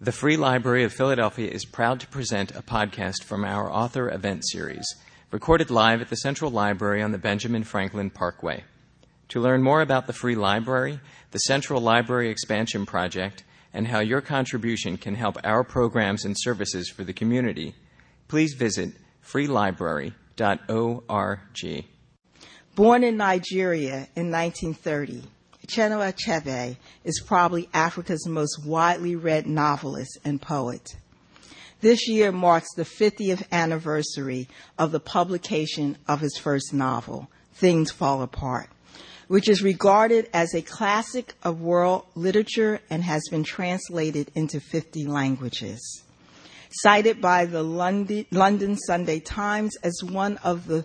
The Free Library of Philadelphia is proud to present a podcast from our author event series, recorded live at the Central Library on the Benjamin Franklin Parkway. To learn more about the Free Library, the Central Library Expansion Project, and how your contribution can help our programs and services for the community, please visit freelibrary.org. Born in Nigeria in 1930, Chinua Achebe is probably Africa's most widely read novelist and poet. This year marks the 50th anniversary of the publication of his first novel, Things Fall Apart, which is regarded as a classic of world literature and has been translated into 50 languages. Cited by the London Sunday Times as one of the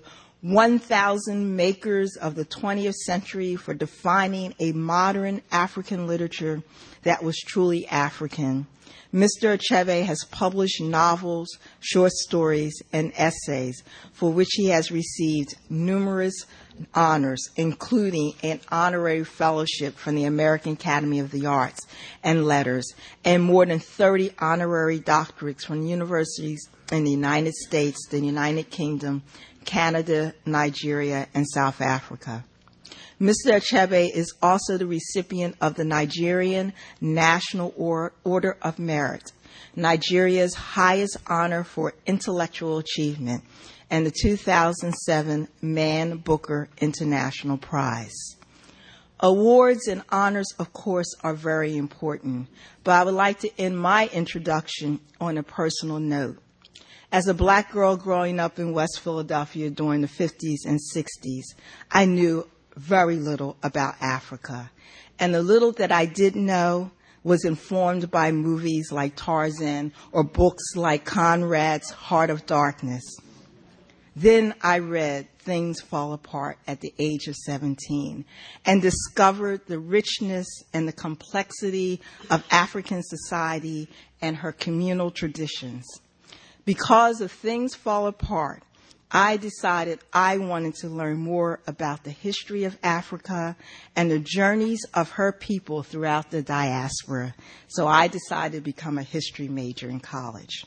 1,000 makers of the 20th century for defining a modern African literature that was truly African, Mr. Achebe has published novels, short stories, and essays for which he has received numerous honors, including an honorary fellowship from the American Academy of the Arts and Letters, and more than 30 honorary doctorates from universities in the United States, the United Kingdom, Canada, Nigeria, and South Africa. Mr. Achebe is also the recipient of the Nigerian National Order of Merit, Nigeria's highest honor for intellectual achievement, and the 2007 Man Booker International Prize. Awards and honors, of course, are very important, but I would like to end my introduction on a personal note. As a black girl growing up in West Philadelphia during the 50s and 60s, I knew very little about Africa. And the little that I did know was informed by movies like Tarzan or books like Conrad's Heart of Darkness. Then I read Things Fall Apart at the age of 17 and discovered the richness and the complexity of African society and her communal traditions. Because of Things Fall Apart, I decided I wanted to learn more about the history of Africa and the journeys of her people throughout the diaspora. So I decided to become a history major in college.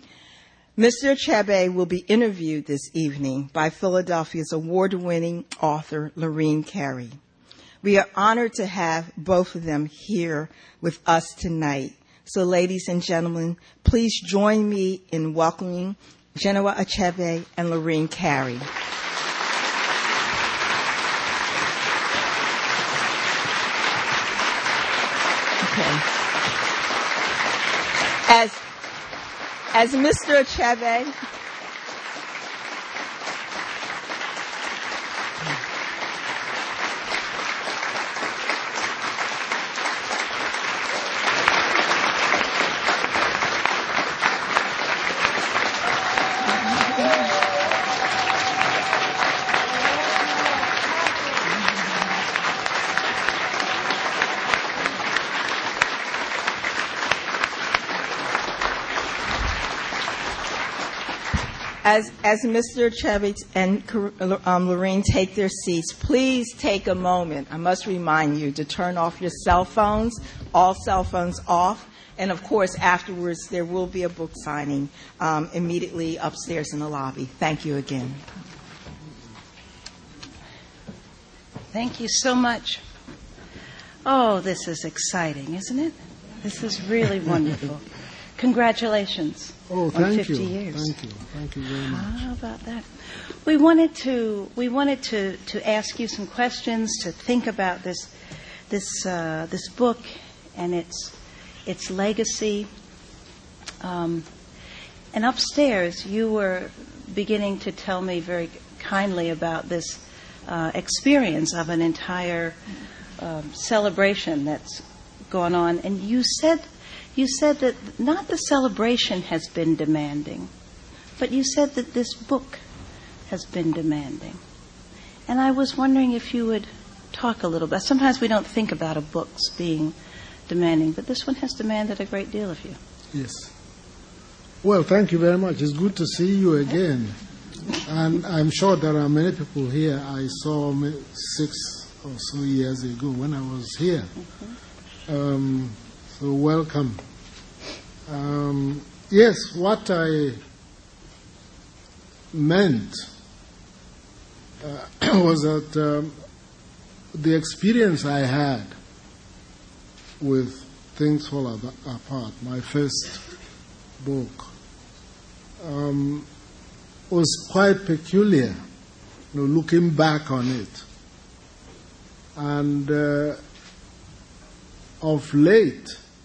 Mr. Achebe will be interviewed this evening by Philadelphia's award-winning author, Lorene Cary. We are honored to have both of them here with us tonight. So, ladies and gentlemen, please join me in welcoming Chinua Achebe and Lorene Cary. Okay. As Mr. Achebe As Mr. Achebe and Lorene take their seats, please take a moment. I must remind you to turn off your cell phones, all cell phones off. And, of course, afterwards, there will be a book signing immediately upstairs in the lobby. Thank you again. Thank you so much. Oh, this is exciting, isn't it? This is really wonderful. Congratulations. Oh, on thank 50 you. years. Thank you very much. How about that? We wanted to ask you some questions, to think about this book and its legacy. And upstairs, you were beginning to tell me very kindly about this experience of an entire celebration that's gone on, and you said that not the celebration has been demanding, but you said that this book has been demanding. And I was wondering if you would talk a little bit. Sometimes we don't think about a book's being demanding, but this one has demanded a great deal of you. Yes. Well, thank you very much. It's good to see you again. And I'm sure there are many people here I saw 6 or so years ago when I was here. So welcome. Yes, what I meant was that the experience I had with Things Fall Apart, my first book, was quite peculiar, looking back on it. And of late,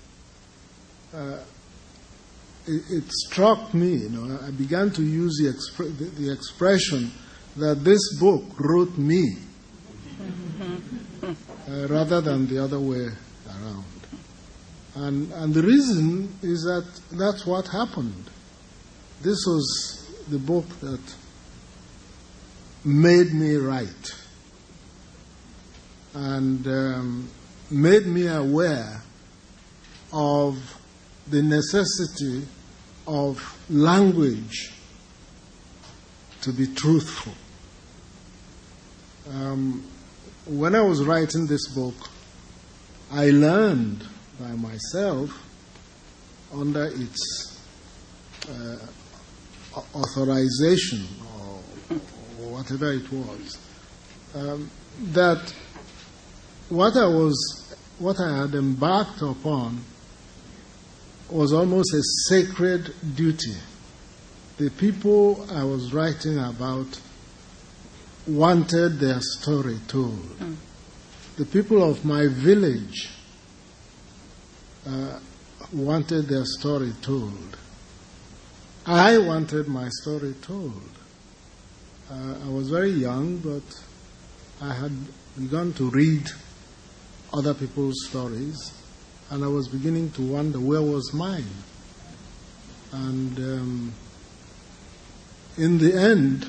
it struck me, I began to use the expression that this book wrote me rather than the other way around. And the reason is that that's what happened. This was the book that made me write and made me aware of the necessity of language to be truthful. When I was writing this book, I learned by myself, under its authorization or whatever it was, that what I had embarked upon was almost a sacred duty. The people I was writing about wanted their story told. The people of my village wanted their story told. I wanted my story told. I was very young, but I had begun to read other people's stories, and I was beginning to wonder where was mine. And in the end,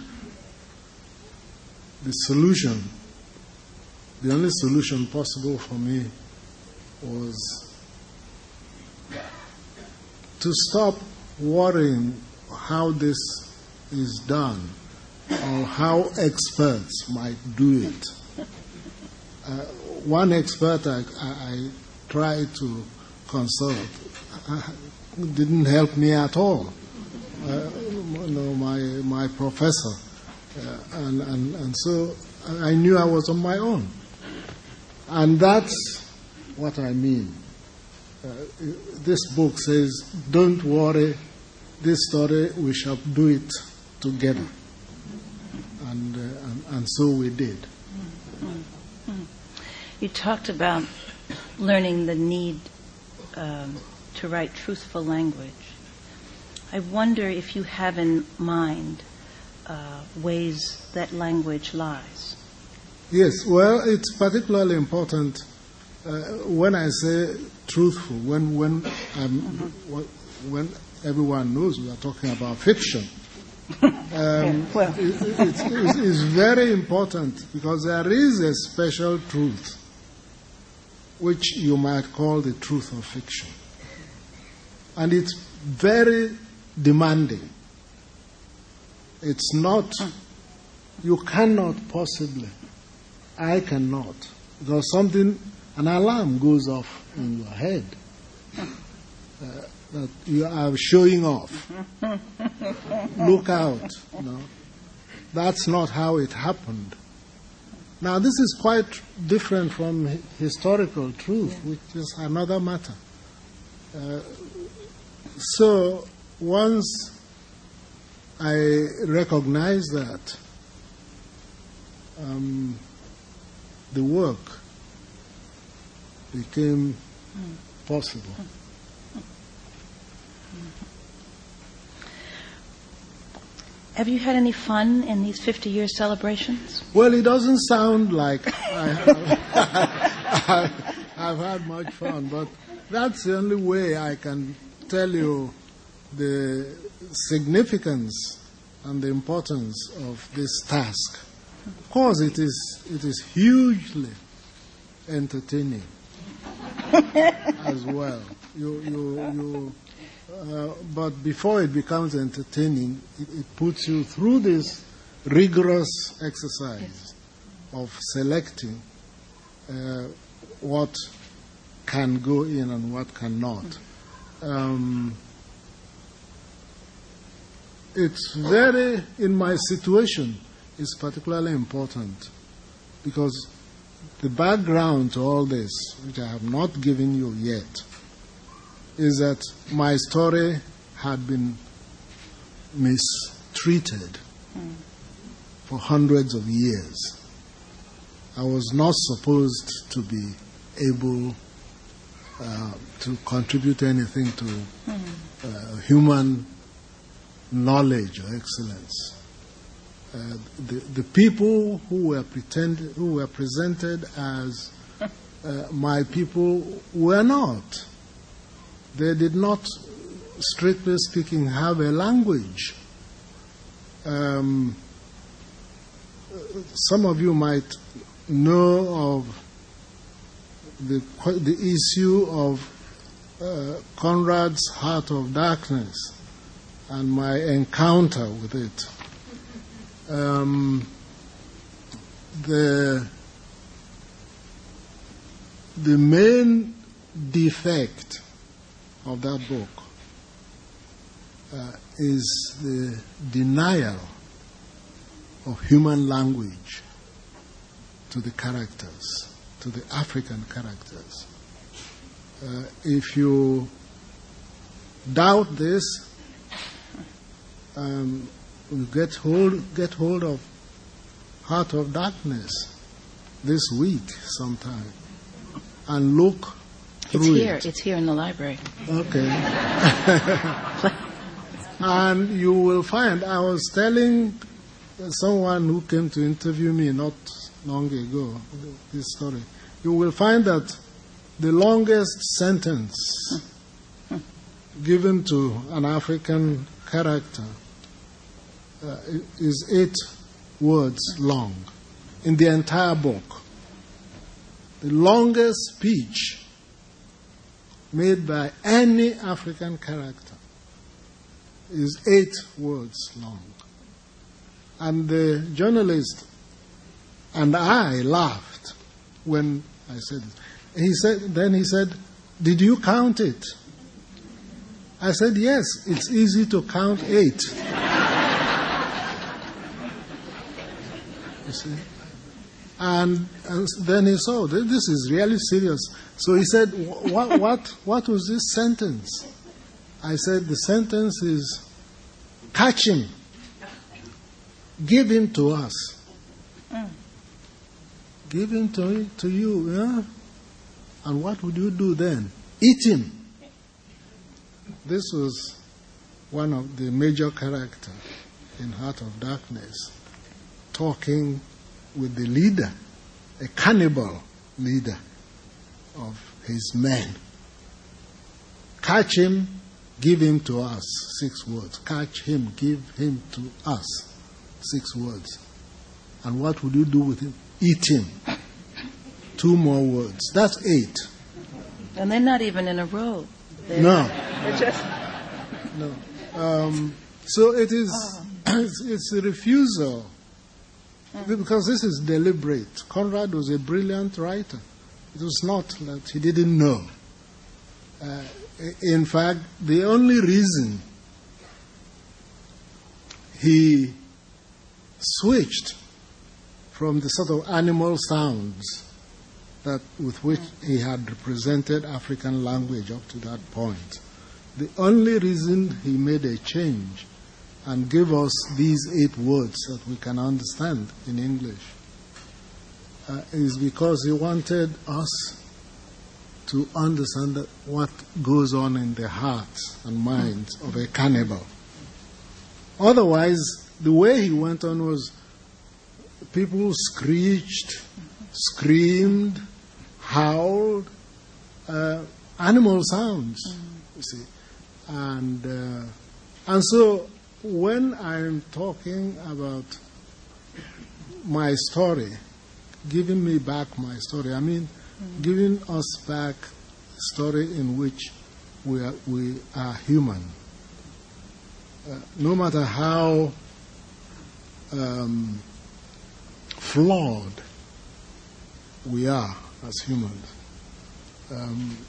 the only solution possible for me was to stop worrying how this is done or how experts might do it. One expert I tried to consult didn't help me at all. My professor, and so I knew I was on my own, and that's what I mean. This book says, "Don't worry, this story we shall do it together," and so we did. You talked about learning the need to write truthful language. I wonder if you have in mind ways that language lies. Yes, well, it's particularly important when I say truthful, when everyone knows we are talking about fiction. It's very important because there is a special truth which you might call the truth of fiction. And it's very demanding. It's not, you cannot possibly, I cannot, because an alarm goes off in your head that you are showing off. Look out. That's not how it happened. Now, this is quite different from historical truth, which is another matter. So, once I recognized that, the work became possible. Have you had any fun in these 50-year celebrations? Well, it doesn't sound like I've had much fun, but that's the only way I can tell you the significance and the importance of this task. Of course, it is hugely entertaining as well. But before it becomes entertaining, it puts you through this rigorous exercise of selecting what can go in and what cannot. it's very, in my situation, it's particularly important because the background to all this, which I have not given you yet, is that my story had been mistreated for hundreds of years. I was not supposed to be able to contribute anything to human knowledge or excellence. The people who were presented as my people were not. They did not, strictly speaking, have a language. Some of you might know of the issue of Conrad's Heart of Darkness and my encounter with it. The main defect of that book is the denial of human language to the characters, to the African characters. If you doubt this, you get hold of Heart of Darkness this week sometime and look through it. It's here in the library. Okay. And you will find, I was telling someone who came to interview me not long ago this story, you will find that the longest sentence given to an African character is 8 words long in the entire book. The longest speech made by any African character is 8 words long. And the journalist and I laughed when I said it. Then he said, "Did you count it?" I said, "Yes, it's easy to count 8. You see? And then he saw, this is really serious. So he said, what was this sentence? I said, the sentence is, catch him, give him to us. Give him to you, yeah? And what would you do then? Eat him. This was one of the major characters in Heart of Darkness, talking with the leader, a cannibal leader of his men. Catch him, give him to us. 6 words. Catch him, give him to us. 6 words. And what would you do with him? Eat him. 2 more words. That's 8. And they're not even in a row. No. They're just... No. So it is, it's a refusal. Because this is deliberate. Conrad was a brilliant writer. It was not that he didn't know. In fact, the only reason he switched from the sort of animal sounds with which he had represented African language up to that point, the only reason he made a change and gave us these 8 words that we can understand in English is because he wanted us to understand what goes on in the hearts and minds of a cannibal. Otherwise, the way he went on was people screeched, screamed, howled, animal sounds, you see. And so when I'm talking about my story, giving me back my story, I mean giving us back a story in which we are human. No matter how flawed we are as humans,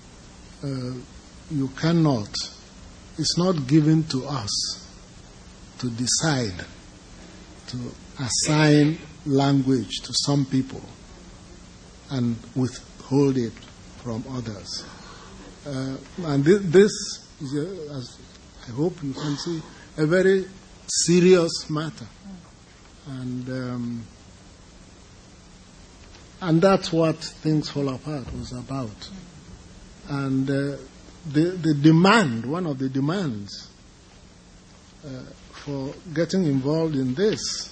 you cannot, it's not given to us to decide to assign language to some people and withhold it from others. And this is, as I hope you can see, a very serious matter. And that's what Things Fall Apart was about. And the demand, one of the demands for getting involved in this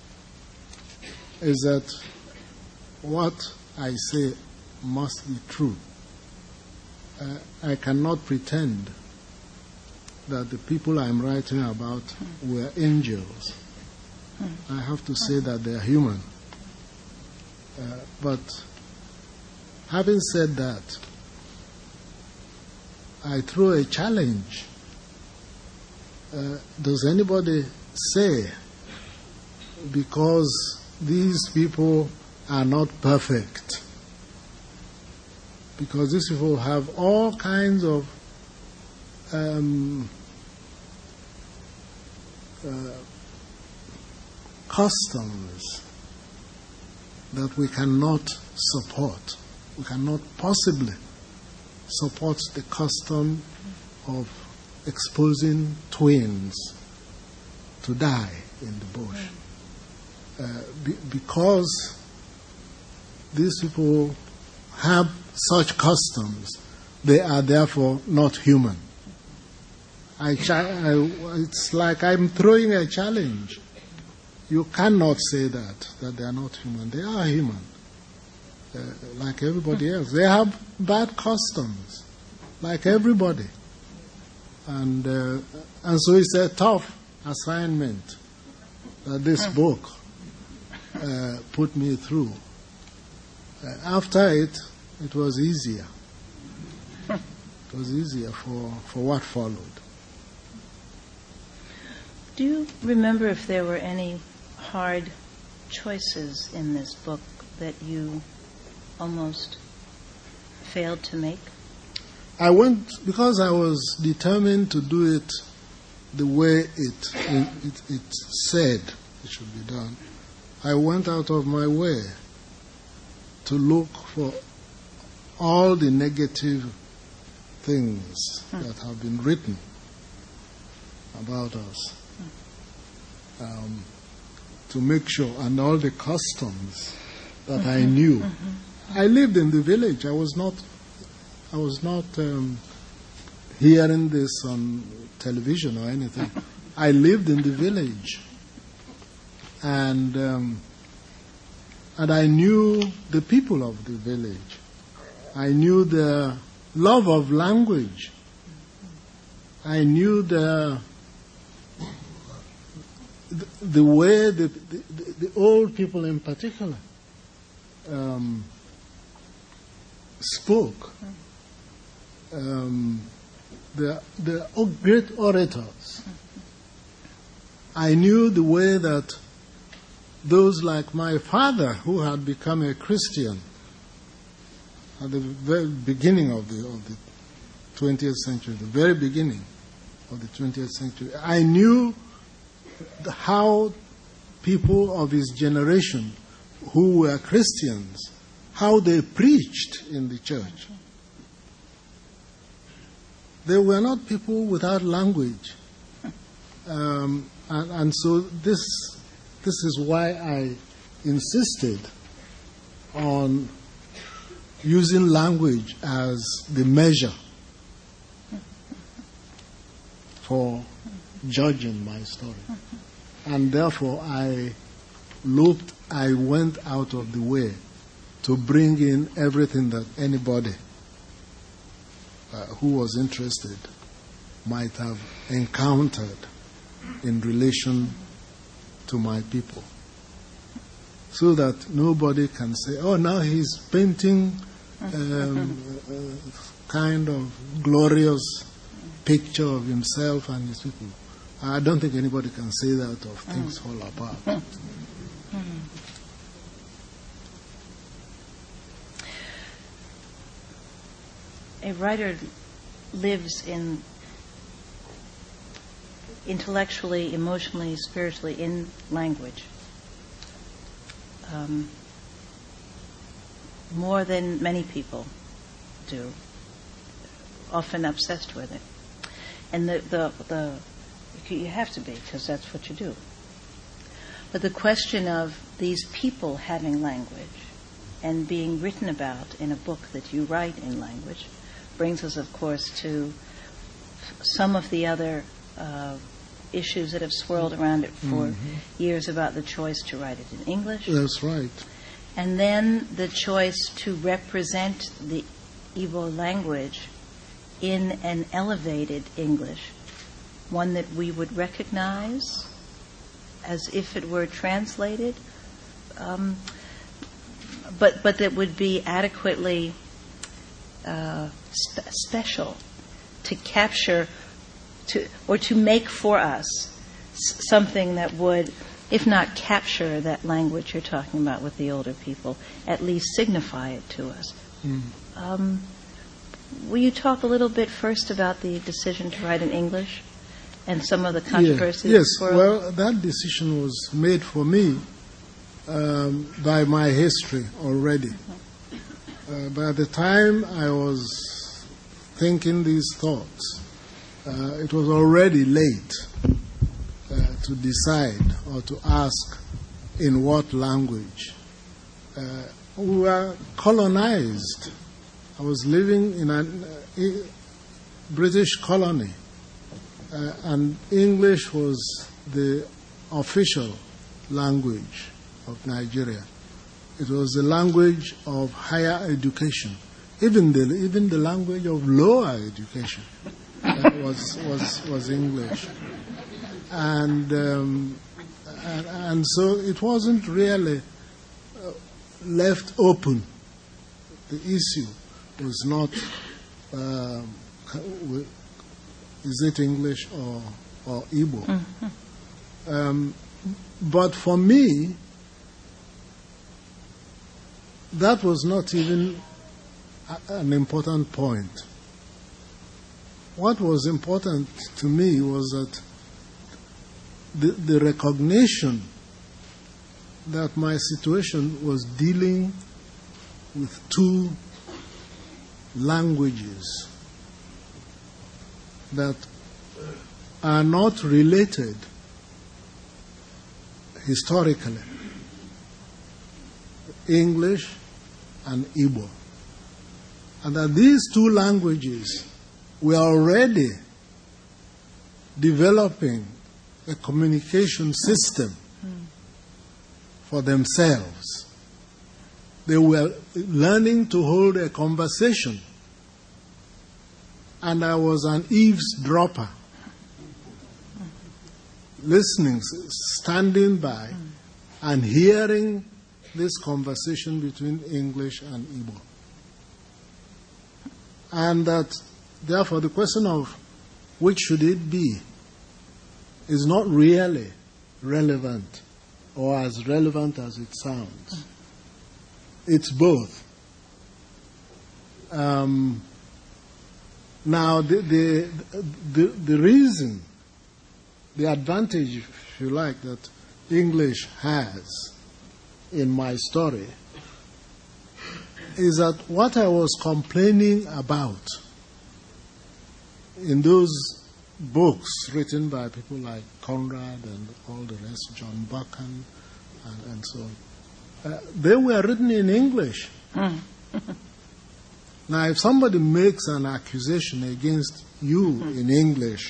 is that what I say must be true. I cannot pretend that the people I'm writing about were angels. I have to say that they are human. But having said that, I throw a challenge. Does anybody say, because these people are not perfect, because these people have all kinds of customs that we cannot support. We cannot possibly support the custom of exposing twins to die in the bush. Because these people have such customs, they are therefore not human. It's like I'm throwing a challenge. You cannot say that they are not human. They are human, like everybody else. They have bad customs, like everybody. And so it's a tough assignment that this book put me through. After it was easier. It was easier for what followed. Do you remember if there were any hard choices in this book that you almost failed to make? Because I was determined to do it the way it said it should be done. I went out of my way to look for all the negative things that have been written about us, to make sure, and all the customs that I knew. I lived in the village. I was not hearing this on television or anything. I lived in the village, and I knew the people of the village. I knew their love of language. I knew the way the old people in particular spoke. They're great orators. I knew the way that those like my father, who had become a Christian at the very beginning of the 20th century, the very beginning of the 20th century, I knew how people of his generation who were Christians, how they preached in the church. They were not people without language. And so this is why I insisted on using language as the measure for judging my story. And therefore I went out of the way to bring in everything that anybody who was interested might have encountered in relation to my people, so that nobody can say, oh, now he's painting kind of glorious picture of himself and his people. I don't think anybody can say that of Things Fall Apart. A writer lives in intellectually, emotionally, spiritually in language. More than many people do, often obsessed with it. And you have to be, because that's what you do. But the question of these people having language and being written about in a book that you write in language brings us, of course, to some of the other issues that have swirled around it for years about the choice to write it in English. That's right. And then the choice to represent the Igbo language in an elevated English, one that we would recognize as if it were translated, but that would be adequately special to capture or to make for us something that would, if not capture that language you're talking about with the older people, at least signify it to us. Will you talk a little bit first about the decision to write in English and some of the controversies? Yes, well, that decision was made for me by my history already. By the time I was thinking these thoughts, it was already late to decide or to ask in what language. We were colonized. I was living in a British colony, and English was the official language of Nigeria. It was the language of higher education, even the language of lower education was English, and so it wasn't really left open. The issue was not is it English or Igbo. But for me, that was not even an important point. What was important to me was that the recognition that my situation was dealing with two languages that are not related historically, English and Igbo, and that these two languages were already developing a communication system for themselves. They were learning to hold a conversation, and I was an eavesdropper, listening, standing by, and hearing this conversation between English and Igbo. And that, therefore, the question of which should it be is not really relevant or as relevant as it sounds. It's both. Now, the reason, the advantage, if you like, that English has in my story is that what I was complaining about in those books written by people like Conrad and all the rest, John Buchan and so on, they were written in English. Now, if somebody makes an accusation against you in English,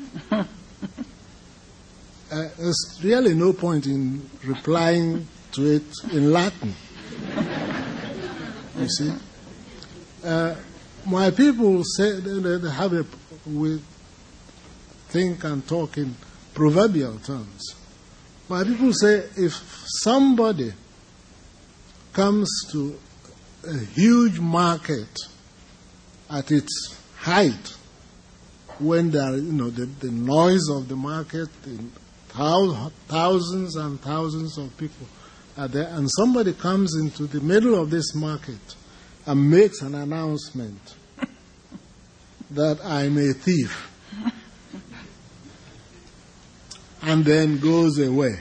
there's really no point in replying to it in Latin. You see? My people say they have we think and talk in proverbial terms. My people say if somebody comes to a huge market at its height, when there, the noise of the market, thousands and thousands of people are there, and somebody comes into the middle of this market and makes an announcement that I'm a thief. and then goes away.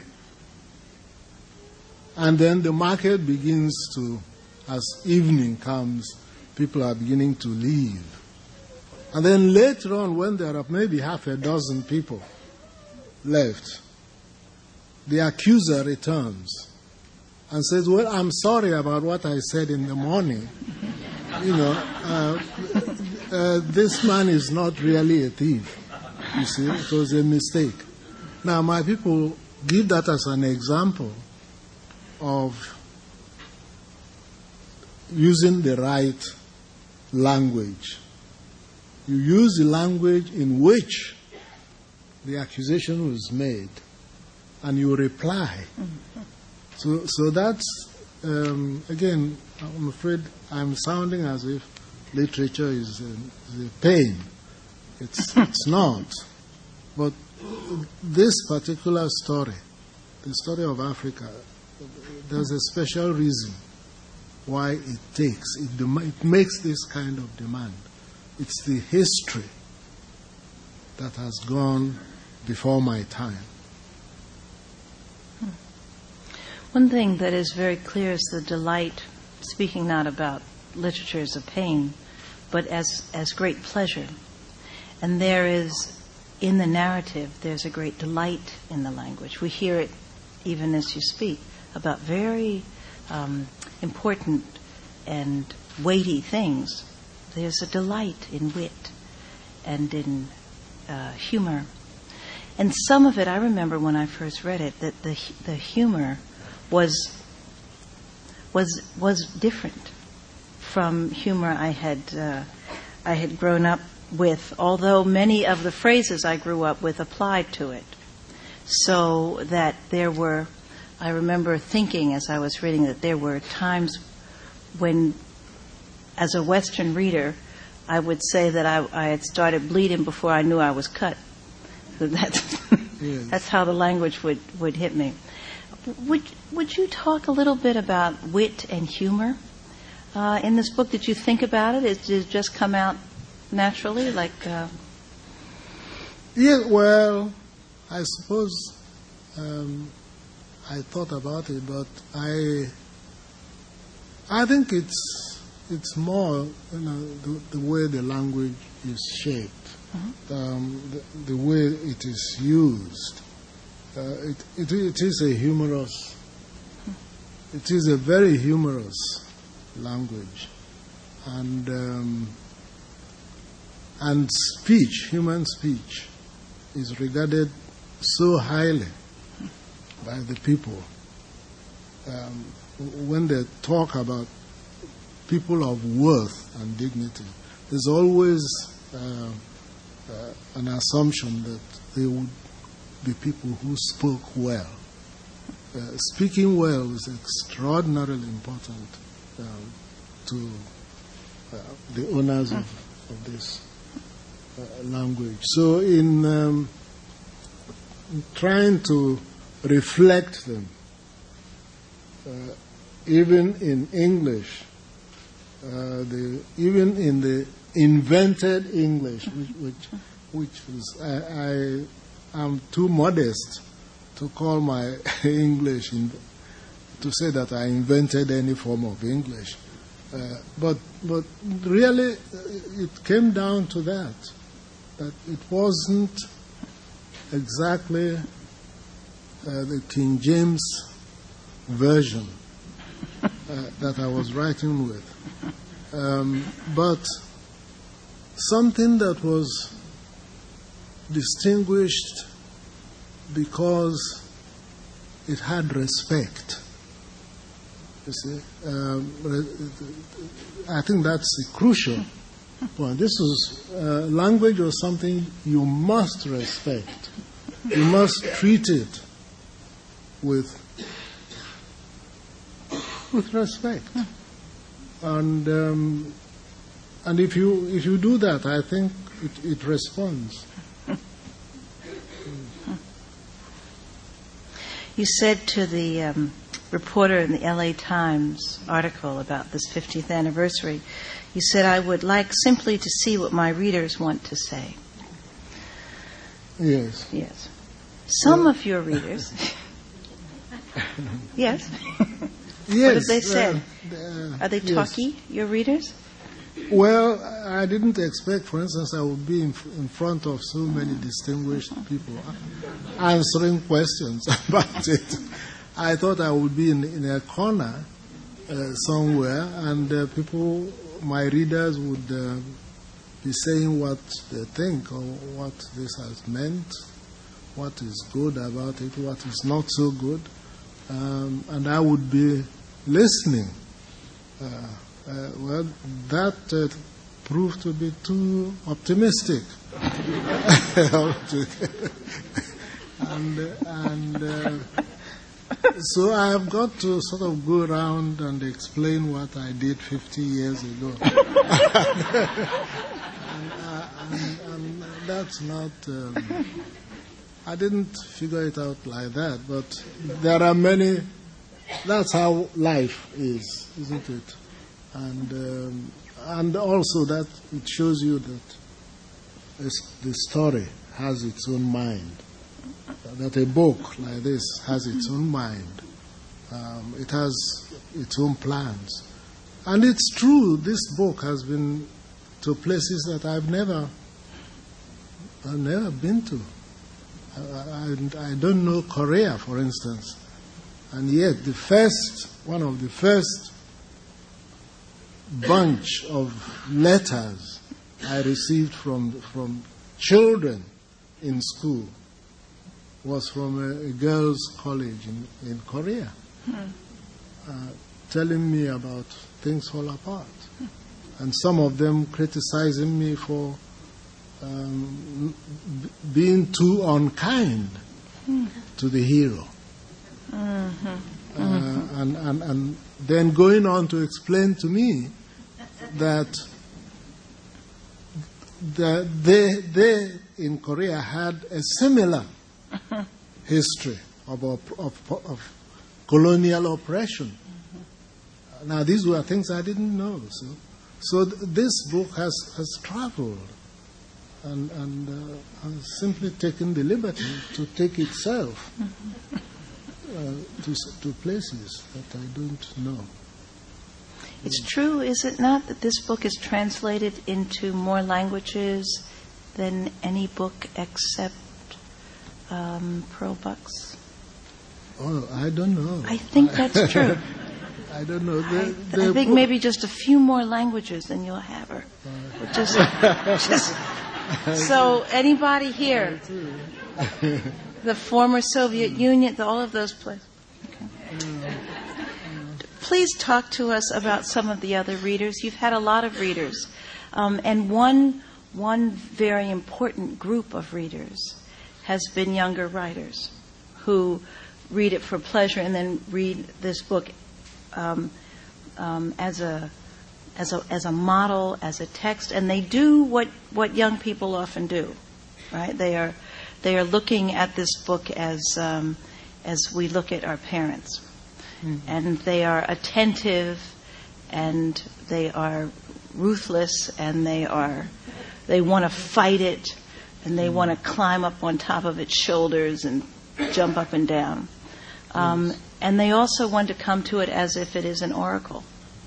And then the market begins to, as evening comes, people are beginning to leave. And then later on, when there are maybe half a dozen people left, the accuser returns and says, well, I'm sorry about what I said in the morning. This man is not really a thief. You see, it was a mistake. Now, my people give that as an example of using the right language. You use the language in which the accusation was made, and you reply. So that's, again, I'm afraid I'm sounding as if literature is a pain. It's not. But this particular story, the story of Africa, there's a special reason why it makes this kind of demand. It's the history that has gone before my time. One thing that is very clear is the delight, speaking not about literature as a pain, but as great pleasure. And there is, in the narrative, there's a great delight in the language. We hear it even as you speak about very important and weighty things. There's a delight in wit and in humor. And some of it, I remember when I first read it, that the humor was different from humor I had grown up with, although many of the phrases I grew up with applied to it. So that I remember thinking as I was reading that there were times when, as a Western reader, I would say that I had started bleeding before I knew I was cut. So that's how the language would hit me. Would you talk a little bit about wit and humor in this book? Did you think about it? Did it just come out naturally? Yeah, well, I suppose I thought about it, but I think it's more the way the language is shaped, the way it is used. It is a humorous. It is a very humorous language, and speech, human speech, is regarded so highly by the people. When they talk about people of worth and dignity, there's always an assumption that they would be people who spoke well. Speaking well is extraordinarily important to the owners of this language. So in trying to reflect them, even in English, even in the invented English, which was, I am too modest to call my English, to say that I invented any form of English. But really, it came down to that it wasn't exactly the King James version that I was writing with, but something that was distinguished because it had respect. You see, I think that's a crucial point. This was language was something you must respect. You must treat it with respect, and if you do that, I think it responds. You said to the reporter in the LA Times article about this 50th anniversary, you said, I would like simply to see what my readers want to say. Yes. Yes. Some of your readers. Yes. Yes. What have they said? Are they talky, your readers? Well, I didn't expect, for instance, I would be in front of so many distinguished people answering questions about it. I thought I would be in a corner somewhere, and people, my readers, would be saying what they think or what this has meant, what is good about it, what is not so good, and I would be listening. Well, that proved to be too optimistic. and so I have got to sort of go around and explain what I did 50 years ago. and that's not... I didn't figure it out like that, but there are many... That's how life is, isn't it? And also that it shows you that the story has its own mind, that a book like this has its own mind. It has its own plans. And it's true, this book has been to places that I've never been to. I don't know Korea, for instance. And yet one of the first bunch of letters I received from children in school was from a girls' college in Korea, telling me about things fall apart. And some of them criticizing me for being too unkind to the hero. And then going on to explain to me that they in Korea had a similar history of colonial oppression. Now, these were things I didn't know. So this book has traveled and has simply taken the liberty to take itself to places that I don't know. It's true, is it not, that this book is translated into more languages than any book except Pearl Buck's? Oh, I don't know. I think that's true. I don't know. I think maybe just a few more languages than you'll have her. Just so anybody here, the former Soviet Union, all of those places. Okay. Please talk to us about some of the other readers. You've had a lot of readers, and one very important group of readers has been younger writers who read it for pleasure and then read this book as a model, as a text, and they do what young people often do, right? They are looking at this book as we look at our parents. Mm-hmm. And they are attentive, and they are ruthless, and they want to fight it, and they want to climb up on top of its shoulders and jump up and down. And they also want to come to it as if it is an oracle.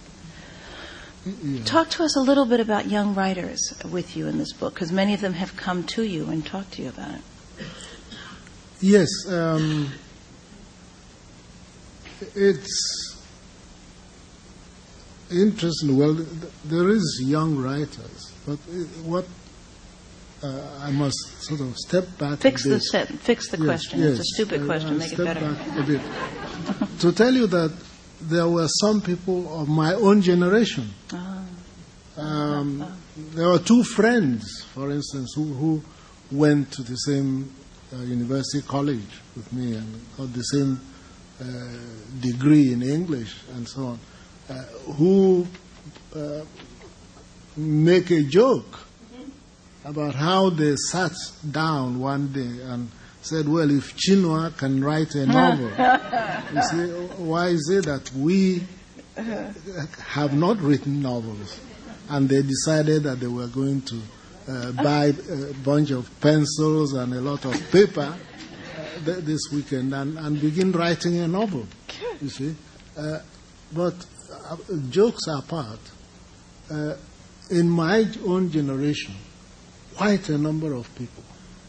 Yeah. Talk to us a little bit about young writers with you in this book, because many of them have come to you and talked to you about it. Yes. It's interesting. Well, there is young writers, but what I must sort of step back fix a bit. Fix the question. Yes. It's a stupid question. Make it better. Back a bit. To tell you that there were some people of my own generation. There were two friends, for instance, who went to the same university college with me and got the same degree in English and so on, who make a joke about how they sat down one day and said, well, if Chinua can write a novel, you see, why is it that we have not written novels? And they decided that they were going to buy a bunch of pencils and a lot of paper this weekend and begin writing a novel. You see, but jokes apart, in my own generation, quite a number of people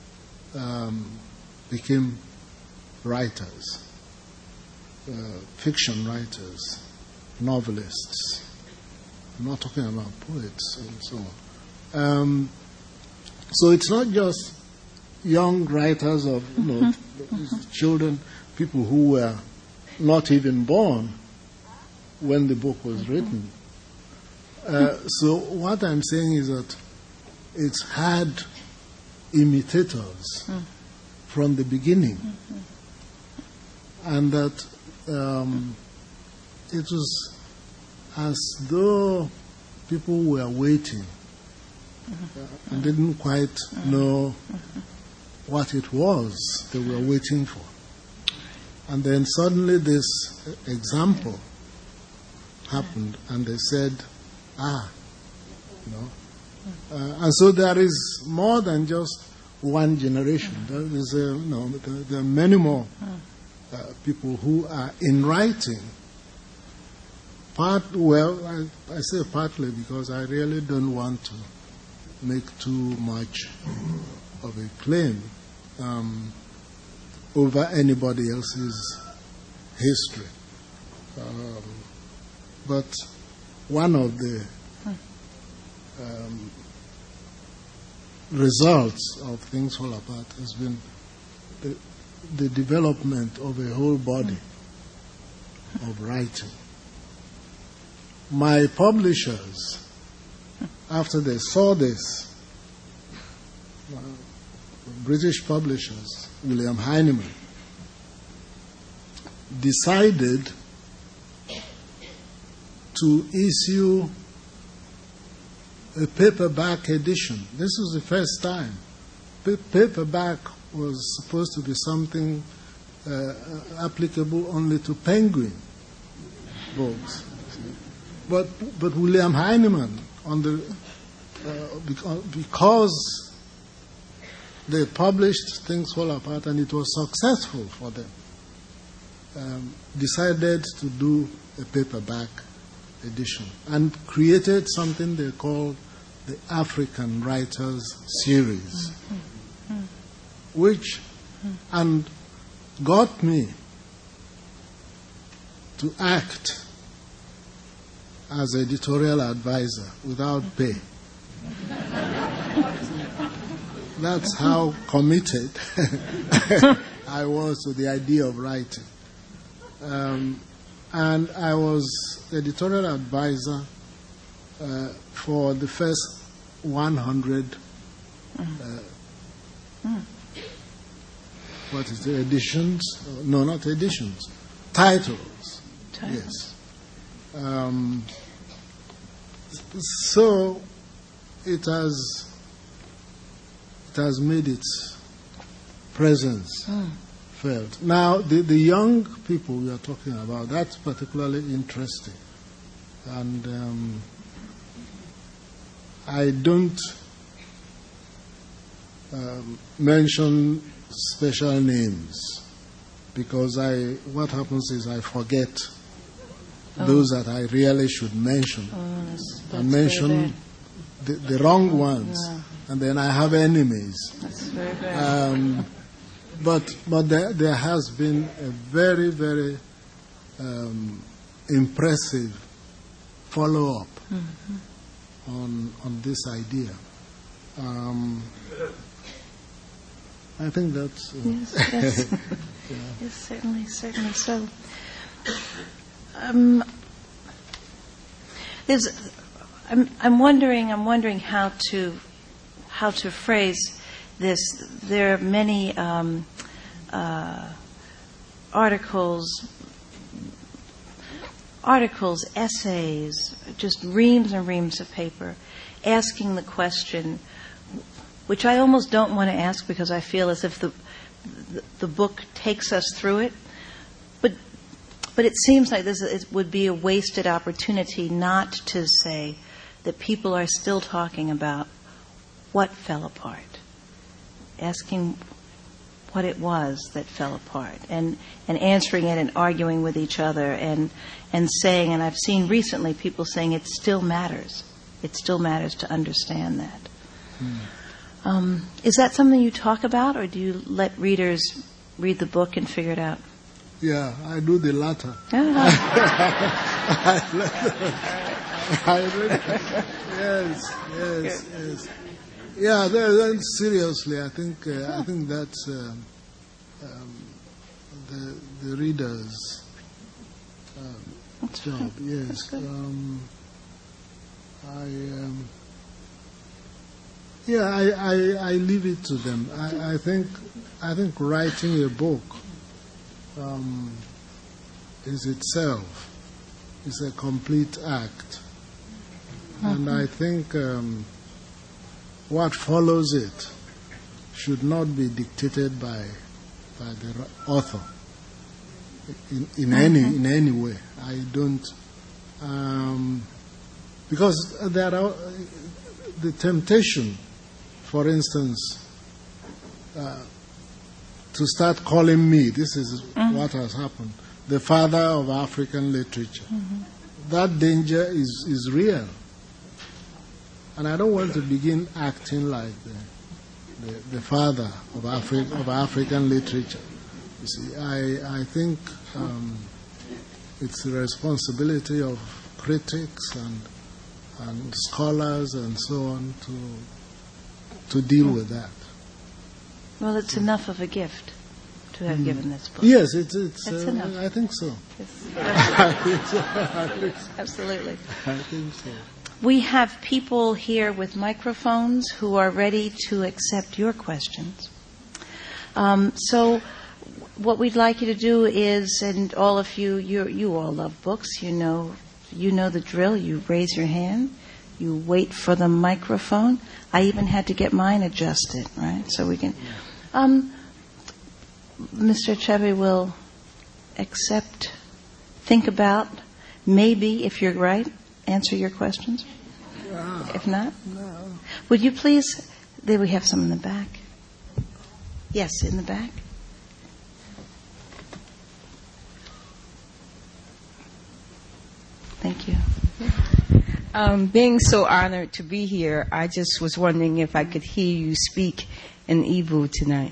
became writers, fiction writers, novelists. I'm not talking about poets and so on. So it's not just young writers of children, people who were not even born when the book was written. So what I'm saying is that it's had imitators from the beginning, and that it was as though people were waiting and didn't quite know what it was they were waiting for. And then suddenly this example happened, and they said, and so there is more than just one generation. There is, there are many more people who are in writing. I say partly because I really don't want to make too much of a claim over anybody else's history. But one of the results of Things Fall Apart has been the development of a whole body of writing. My publishers, after they saw this, British publishers, William Heinemann, decided to issue a paperback edition. This was the first time. Paperback was supposed to be something applicable only to Penguin books. But William Heinemann, because they published Things Fall Apart and it was successful for them, decided to do a paperback edition and created something they called the African Writers Series, which and got me to act as editorial advisor without pay. That's how committed I was to the idea of writing. And I was editorial advisor for the first 100 what is it, editions? No, not editions. Titles. Yes. So it has made its presence felt. Now, the young people we are talking about, that's particularly interesting. And I don't mention special names because what happens is I forget those that I really should mention. I mention the wrong ones, and then I have enemies. That's very bad. But there has been a very, very impressive follow-up on this idea. I think that's... Yes. Yes, certainly so. I'm wondering how to phrase this. There are many articles, essays, just reams and reams of paper, asking the question, which I almost don't want to ask because I feel as if the book takes us through it. But it seems like it would be a wasted opportunity not to say that people are still talking about what fell apart, asking what it was that fell apart, and answering it and arguing with each other and saying, and I've seen recently people saying it still matters. It still matters to understand that. Is that something you talk about, or do you let readers read the book and figure it out? Yeah, I do the latter. Yes. Yeah, then seriously, I think that's the reader's job. Yes. I leave it to them. I think writing a book is itself a complete act, and I think what follows it should not be dictated by the author in any way. I don't, because there are the temptation, for instance, to start calling me, this is what has happened, the father of African literature. That danger is real. And I don't want to begin acting like the father of African literature. You see, I think it's the responsibility of critics and scholars and so on to deal with that. Well, it's enough of a gift to have given this book. Yes, it's enough. I think so. Absolutely. I think so. We have people here with microphones who are ready to accept your questions. So what we'd like you to do is, and all of you all love books, you know the drill. You raise your hand, you wait for the microphone. I even had to get mine adjusted, right? So we can... Mr. Achebe will think about, maybe, if you're right, answer your questions? Wow. If not? No. Would you please... There we have some in the back. Yes, in the back. Thank you. Being so honored to be here, I just was wondering if I could hear you speak in Igbo tonight.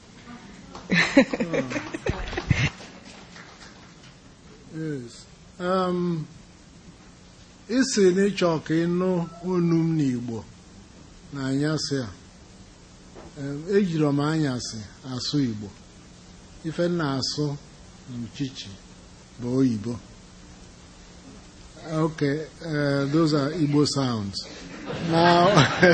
Yes. Isi n'ịchọ ka ịnụ onu m n'Igbo na anyasị a. Ejiri m anyasị asụ Igbo. Ife na-asụ n'uchichi bụ oyibo. Okay, those are Igbo sounds. Now,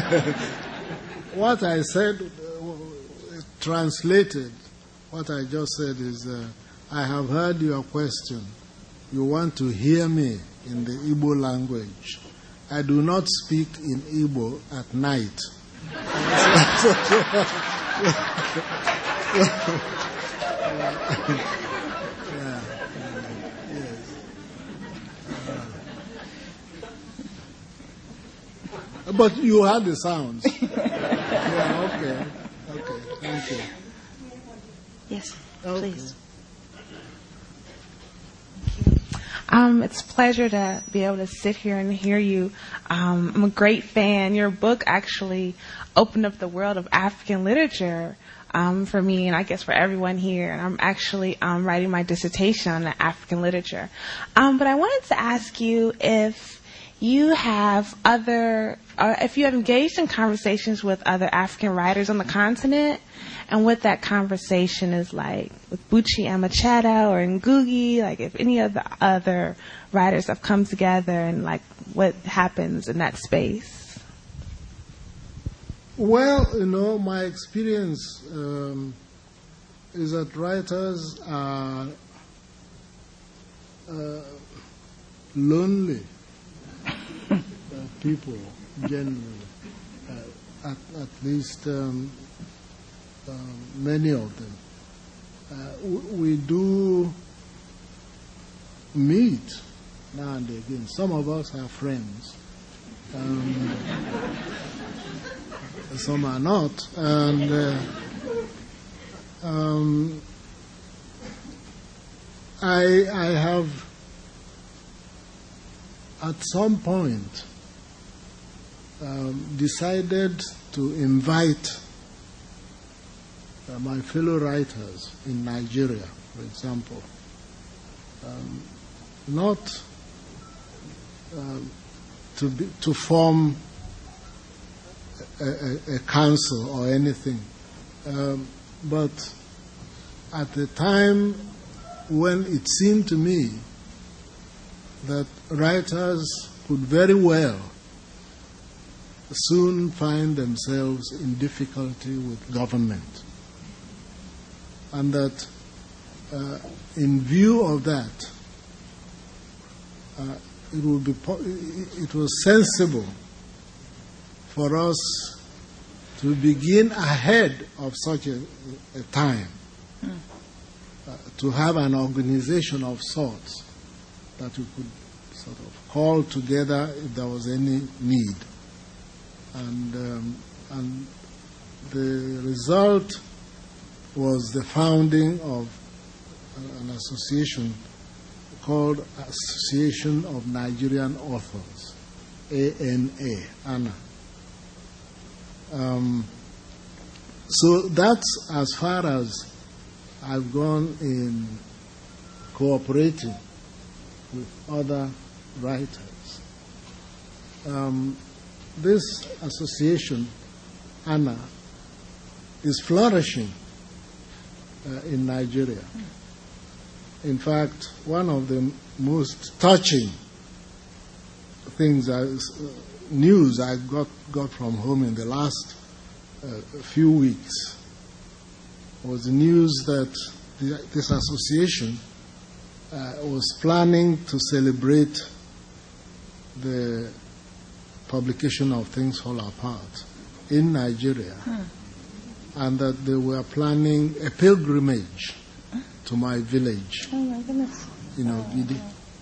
what I said, translated, what I just said is, I have heard your question. You want to hear me in the Igbo language. I do not speak in Igbo at night. But you had the sounds. Yeah, okay, thank you. Yes, Okay. please. It's a pleasure to be able to sit here and hear you. I'm a great fan. Your book actually opened up the world of African literature for me, and I guess for everyone here. And I'm actually writing my dissertation on African literature. But I wanted to ask you if you have if you have engaged in conversations with other African writers on the continent, and what that conversation is like with Buchi Amachetta or Ngugi, like if any of the other writers have come together and like what happens in that space. Well, my experience is that writers are lonely people, generally, at least many of them. We do meet now and again. Some of us are friends. Some are not. And I have at some point decided to invite my fellow writers in Nigeria, for example, not to form a council or anything, but at the time when it seemed to me that writers could very well soon find themselves in difficulty with government, and that in view of that, it was sensible for us to begin ahead of such a time to have an organization of sorts that we could sort of call together if there was any need. And the result was the founding of an association called Association of Nigerian Authors, ANA. So that's as far as I've gone in cooperating with other writers. This association, ANA, is flourishing in Nigeria. In fact, one of the most touching things, news I got from home in the last few weeks was the news that this association was planning to celebrate the publication of Things Fall Apart in Nigeria, and that they were planning a pilgrimage to my village, Oh my goodness. Gidi,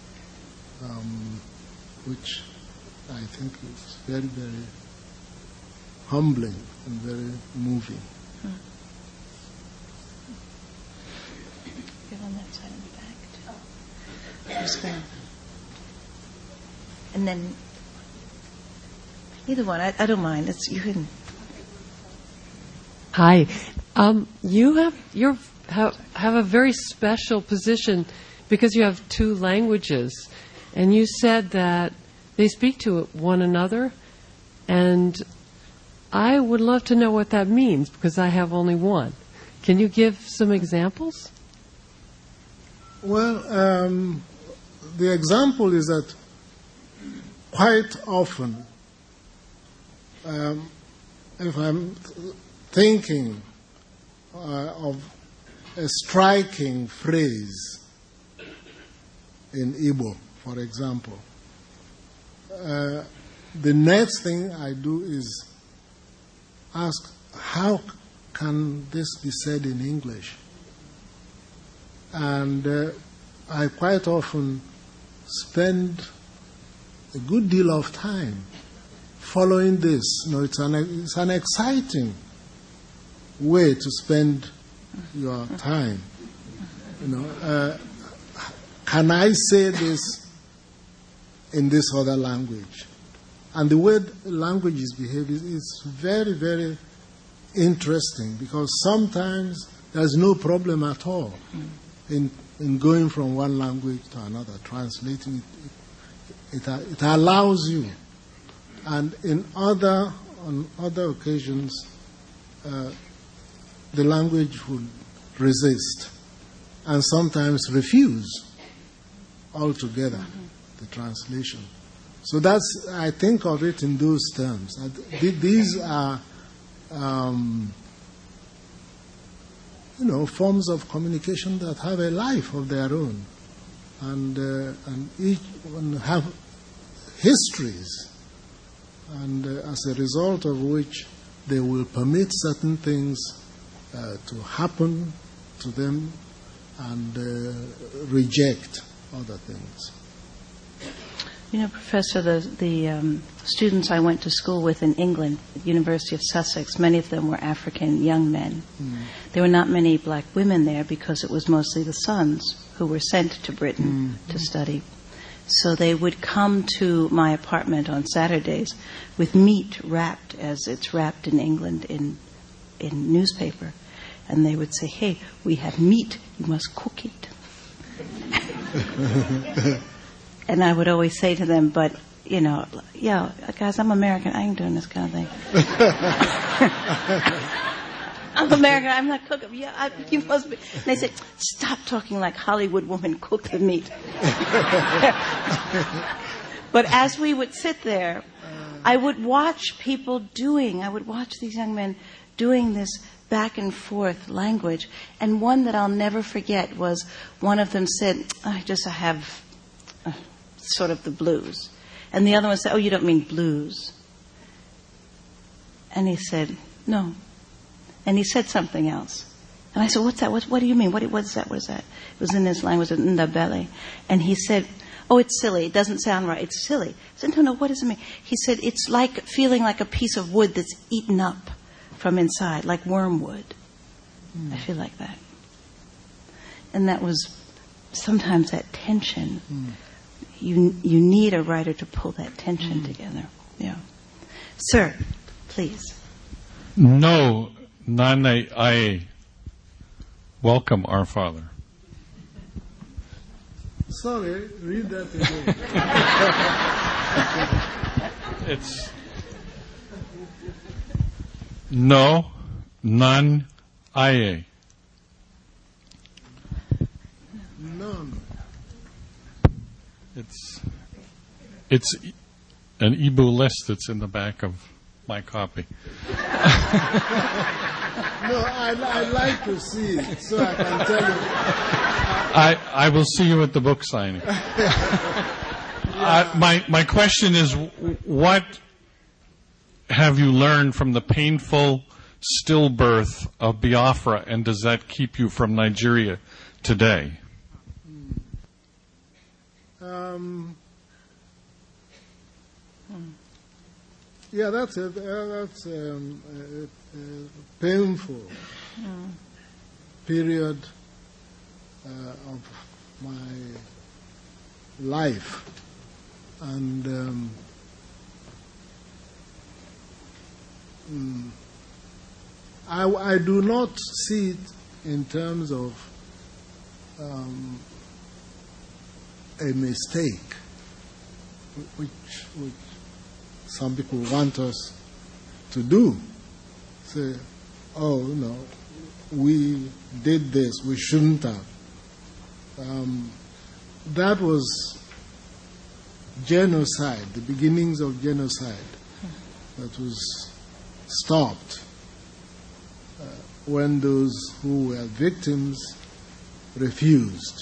which I think is very, very humbling and very moving. Get on that side of the back. Just gonna. And then either one. I don't mind. You can. Hi. You have a very special position because you have two languages, and you said that they speak to one another, and I would love to know what that means because I have only one. Can you give some examples? Well, the example is that quite often, if I'm thinking of a striking phrase in Igbo, for example, the next thing I do is ask, how can this be said in English? And I quite often spend a good deal of time following this. It's an exciting way to spend your time. Can I say this in this other language? And the way languages behave is very, very interesting, because sometimes there's no problem at all in going from one language to another, translating it. It allows you. And on other occasions, the language would resist and sometimes refuse altogether the translation. So I think of it in those terms. These are, forms of communication that have a life of their own, and each one have histories, and as a result of which they will permit certain things to happen to them and reject other things. You know, Professor, the students I went to school with in England, at the University of Sussex, many of them were African young men. There were not many black women there because it was mostly the sons who were sent to Britain to study. So they would come to my apartment on Saturdays with meat wrapped as it's wrapped in England in newspaper. And they would say, "Hey, we have meat, you must cook it." And I would always say to them, "But, you know, yeah, guys, I'm American, I ain't doing this kind of thing." I'm American, I'm not cooking. Yeah, you must be. And they said, "Stop talking like Hollywood woman, cook the meat." But as we would sit there, I would watch these young men doing this back and forth language. And one that I'll never forget was one of them said, I have sort of the blues. And the other one said, "Oh, you don't mean blues." And he said, "No." And he said something else. And I said, "What's that? What do you mean? What is that? What is that?" It was in his language, Ndabele. And he said, "Oh, it's silly. It doesn't sound right. It's silly." I said, No, what does it mean? He said, "It's like feeling like a piece of wood that's eaten up from inside, like wormwood." I feel like that. And that was sometimes that tension. You need a writer to pull that tension together. Yeah. Sir, please. No, Nane Aye. Welcome, our Father. Sorry, read that again. It's no, none, aye. None. It's an Igbo list that's in the back of my copy. No, I'd like to see it so I can tell you. I will see you at the book signing. My question is, what have you learned from the painful stillbirth of Biafra, and does that keep you from Nigeria today? Yeah, that's a painful period of my life, and I do not see it in terms of a mistake, which some people want us to do. Say, "Oh, no, we did this, we shouldn't have." That was genocide, the beginnings of genocide that was stopped when those who were victims refused.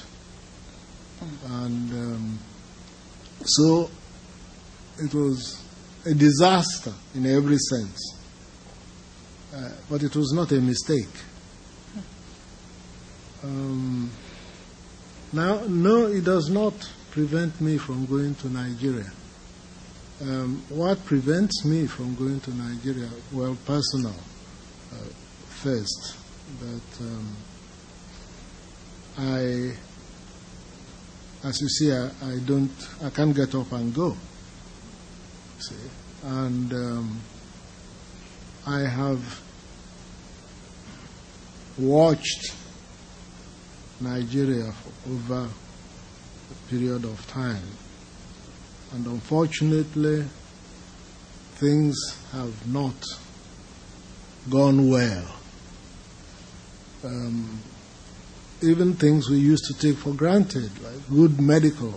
And so it was a disaster in every sense. But it was not a mistake. Now, no, it does not prevent me from going to Nigeria. What prevents me from going to Nigeria? Well, personal. First, that as you see, I can't get up and go. See, and I have watched Nigeria for over a period of time, and unfortunately, things have not gone well. Even things we used to take for granted, like good medical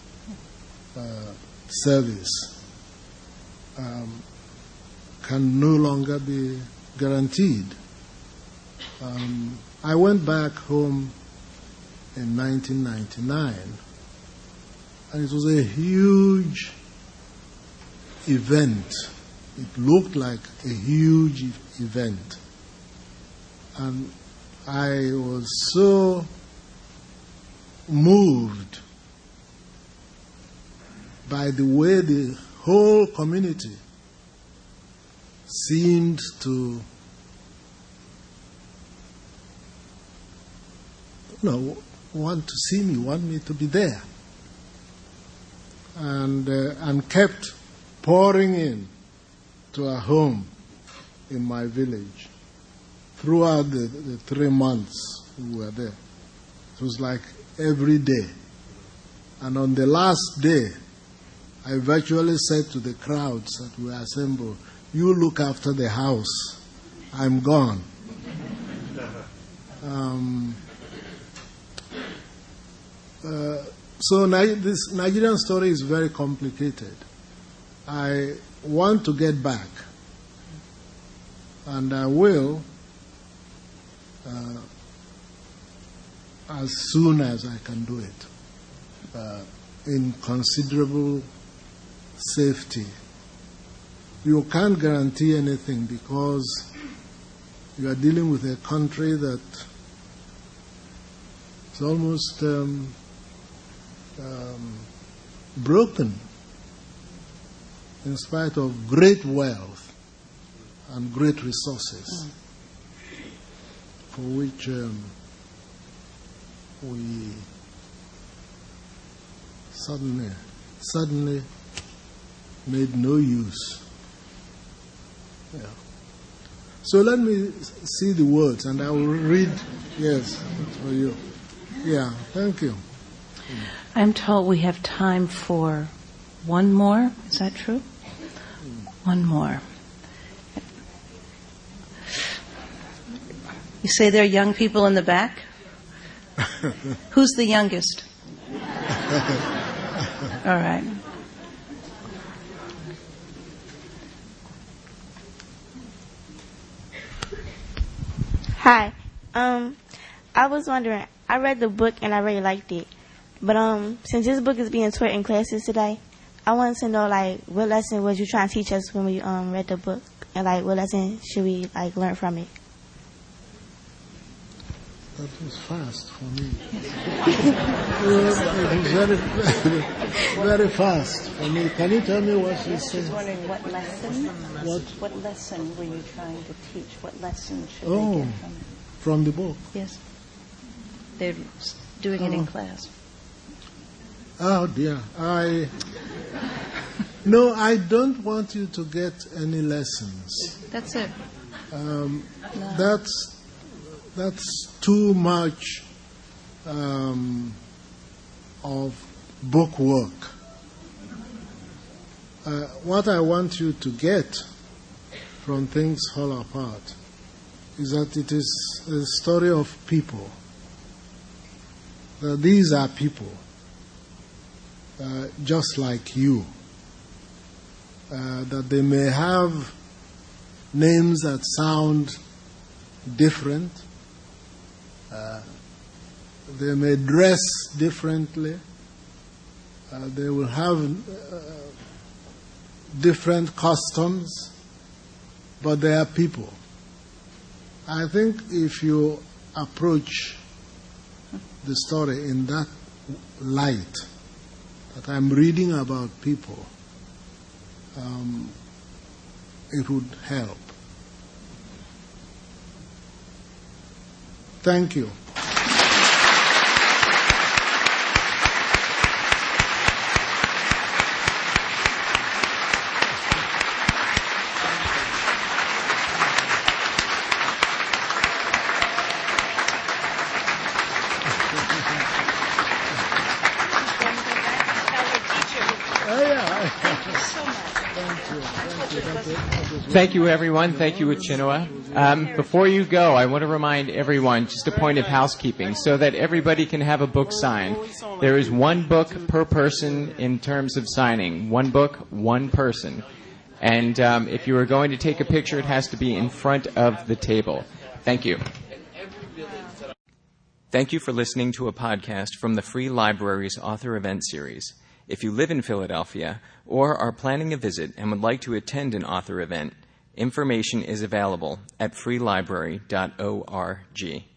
service, can no longer be guaranteed. I went back home in 1999, and it was a huge event. It looked like a huge event. And I was so moved by by the way the whole community seemed to want to see me, want me to be there, and kept pouring in to a home in my village throughout the 3 months we were there. It was like every day. And on the last day, I virtually said to the crowds that were assembled, "You look after the house. I'm gone." So this Nigerian story is very complicated. I want to get back, and I will as soon as I can do it, in considerable safety. You can't guarantee anything because you are dealing with a country that is almost broken in spite of great wealth and great resources for which we suddenly made no use. Yeah. So let me see the words and I will read, yes, for you. Yeah, thank you. I'm told we have time for one more. Is that true? One more. You say there are young people in the back? Who's the youngest? All right. Hi. I was wondering, I read the book and I really liked it. But since this book is being taught in classes today, I wanted to know, like, what lesson was you trying to teach us when we read the book? And, like, what lesson should we, like, learn from it? That was fast for me. It was very, very fast for me. Can you tell me what she said? I was wondering what lesson were you trying to teach? What lesson should they get from it? From the book? Yes. They're doing it in class. Oh dear. No, I don't want you to get any lessons. That's it. No. That's too much of book work. What I want you to get from Things Fall Apart is that it is a story of people. These are people just like you. That they may have names that sound different. They may dress differently. They will have different customs, but they are people. I think if you approach the story in that light, that I'm reading about people, it would help. Thank you. Thank you, everyone. Thank you, Uchenna. Before you go, I want to remind everyone, just a point of housekeeping, so that everybody can have a book signed. There is one book per person in terms of signing. One book, one person. And if you are going to take a picture, it has to be in front of the table. Thank you. Thank you for listening to a podcast from the Free Library's Author Event Series. If you live in Philadelphia or are planning a visit and would like to attend an author event, information is available at freelibrary.org.